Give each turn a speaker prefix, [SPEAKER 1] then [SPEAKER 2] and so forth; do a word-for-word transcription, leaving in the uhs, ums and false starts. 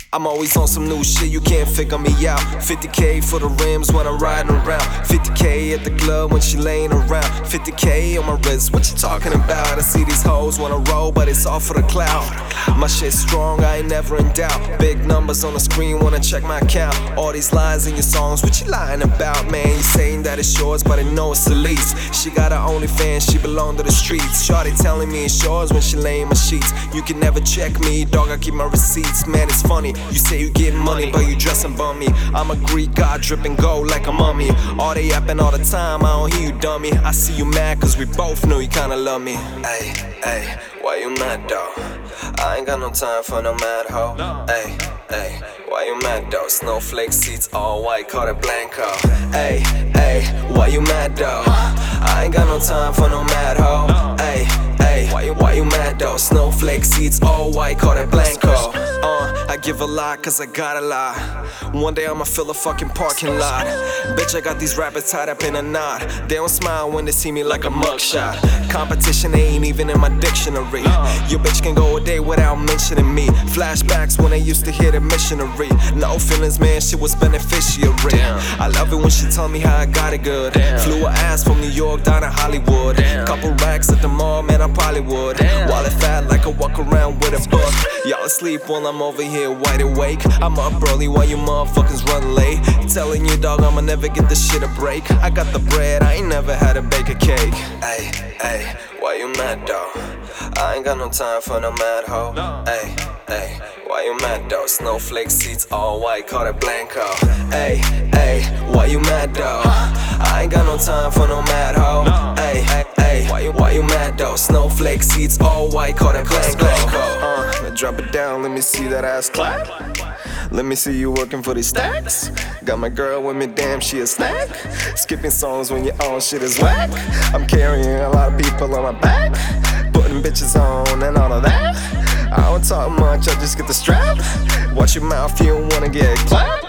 [SPEAKER 1] I'm always on some new shit, you can't figure me out. fifty K for the rims when I'm riding around. fifty K at the club when she laying around. fifty K on my wrist, what you talking about? I see these hoes wanna roll, but it's all for the clout. My shit's strong, I ain't never in doubt. Big numbers on the screen, wanna check my account. All these lines in your songs, what you lying about, man? You saying that it's yours, but I know it's the least. She got her OnlyFans, she belong to the streets. Shawty telling me it's yours when she lay in my sheets. You can never check me, dog, I keep my receipts. Man, it's funny, you say you getting money, but you dressing bummy. I'm a Greek god, dripping gold like a mummy. All they yapping all the time, I don't hear you, dummy. I see you mad, cause we both know you kinda love me. Ay, ay, why you mad, though? I ain't got no time for no mad hoe. Ay, ay, why you mad, though? Snowflake seats all white, call it Blanco. Ay, ay, why you mad, though? I ain't got no time for no mad hoe. Ay, ay, why you, why you mad, though? Snowflake seats all white, call it Blanco. Uh, I give a lot cause I got a lot. One day I'ma fill a fucking parking lot. Bitch, I got these rappers tied up in a knot. They don't smile when they see me like a mugshot. Competition ain't even in my dictionary. Your bitch can go a day without mentioning me. Flashbacks when I used to hear the missionary. No feelings, man, she was beneficiary. I love it when she tell me how I got it good. Flew her ass from New York down to Hollywood. Couple racks at the mall, man, I probably would. Wallet fat like I walk around with a book. Y'all asleep while I'm over here wide awake. I'm up early while you motherfuckers run late. Telling you, dog, I'ma never get this shit a break. I got the bread, I ain't never had to bake a cake. Ay, ay, why you mad, dog? I ain't got no time for no mad hoe. Ay, ay, why you mad, dog? Snowflake seats all white, call it Blanco. Ay, ay, why you mad, dog? I ain't got no time for no mad hoe. Ay, ay, ay, why you, why you mad, dog? Snowflake seats all white, call it Blanco. Uh, drop it down, let me see that ass clap. Let me see you working for these stacks. Got my girl with me, damn, she a snack. Skipping songs when your own shit is whack. I'm carrying a lot of people on my back, putting bitches on and all of that. I don't talk much, I just get the strap. Watch your mouth, you don't wanna get clapped.